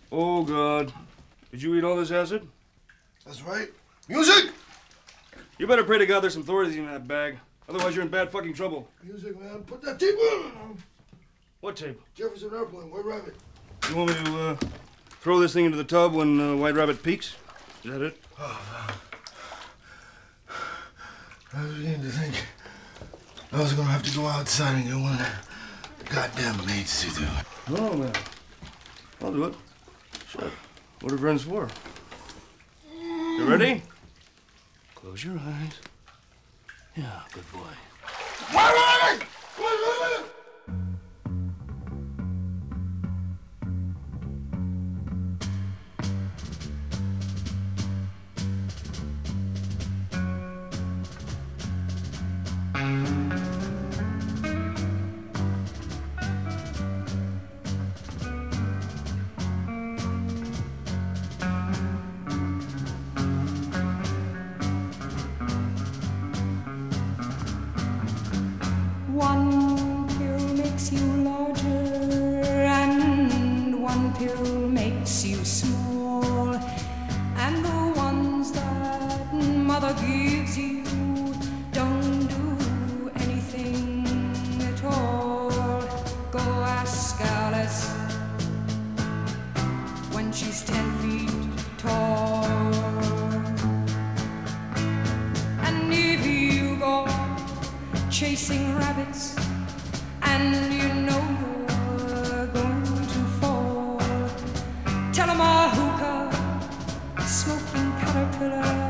Oh, God. Did you eat all this acid? That's right. Music! You better pray to God there's some Thorazine in that bag. Otherwise, you're in bad fucking trouble. Music, man. Put that tape on. What tape? Jefferson Airplane, White Rabbit. You want me to throw this thing into the tub when White Rabbit peaks? Is that it? I was beginning to think I was gonna have to go outside and get one of the goddamn maids to do it. No, man. I'll do it. Sure. What are friends for? You ready? Close your eyes. Yeah, good boy. White Rabbit! White Rabbit! One pill makes you larger and one pill makes you small, and the ones that mother gives you don't do anything at all. Go ask Alice when she's 10 feet tall. And if you go chasing rabbits and you know you're going to fall, tell 'em a hookah smoking caterpillar